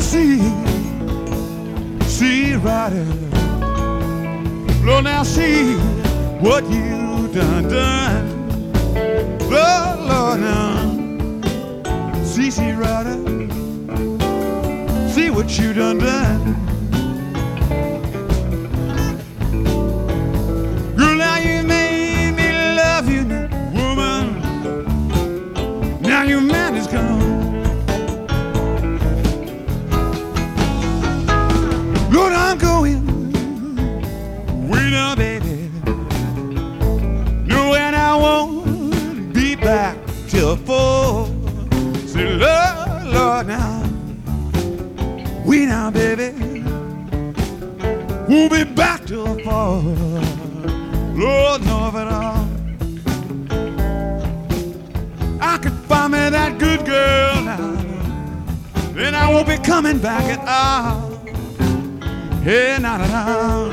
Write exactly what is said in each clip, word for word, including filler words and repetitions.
see, see right here. Lord, now see what you done, done. Lord, Lord, now see, see right here. See what you done, done. Girl, now you made me love you, woman. Now your man is gone. Lord, I'm going way down, baby. No, and I won't be back till four. Say, Lord, Lord, now, way down, baby. Won't be back till four. Lord, know of it all. I could find me that good girl now, then I won't be coming back at all. Hey, not at all.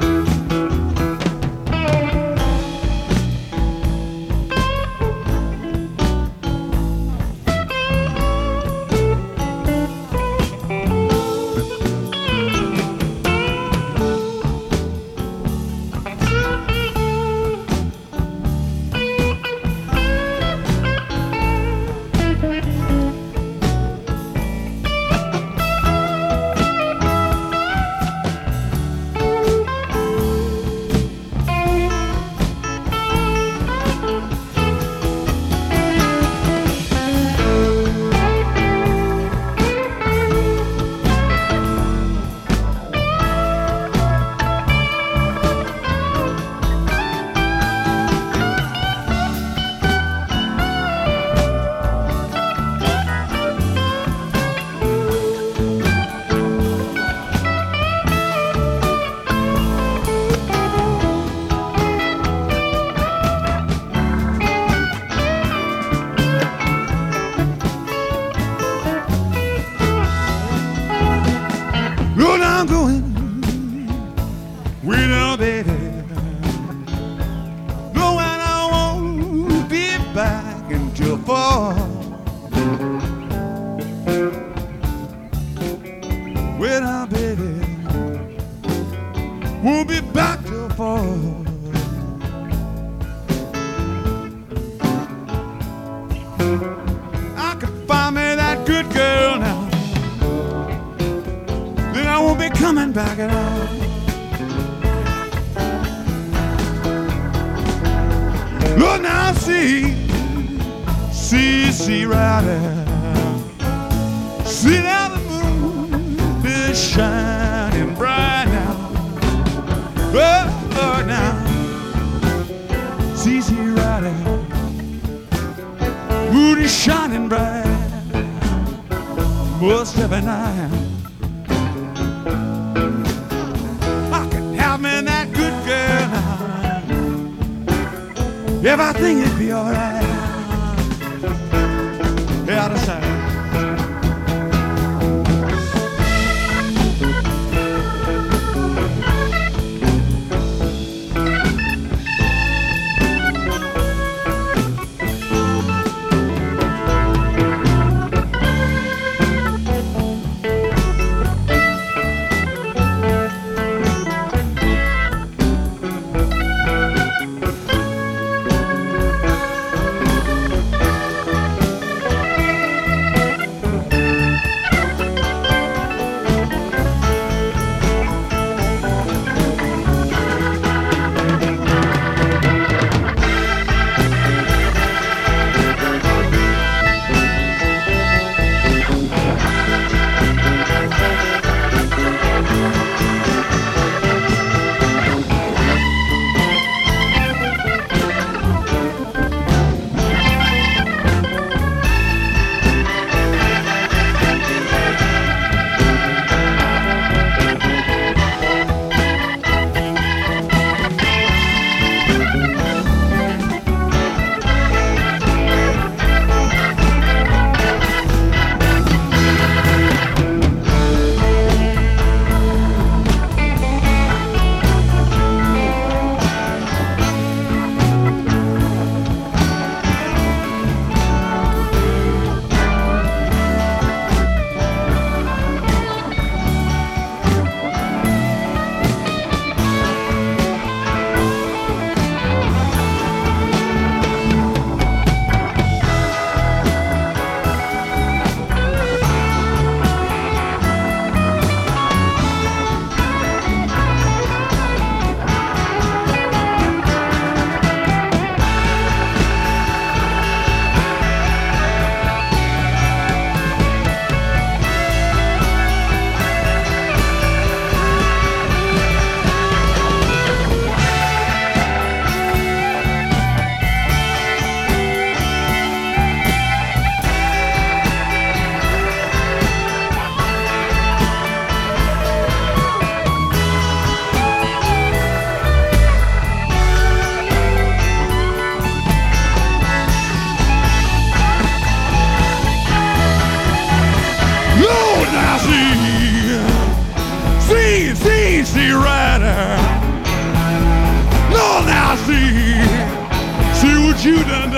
Lord, I'm going way down, baby. No, and I won't be back until fall. Way down, baby. Won't be back till fall. I could find me that good girl now, then I won't be coming back at all. Lord, now see, see, see right there. See now the moon is shining bright now. Oh, Lord, now see, see right there. Moon is shining bright most every night. Everything would be alright. Yeah, that's right. what you done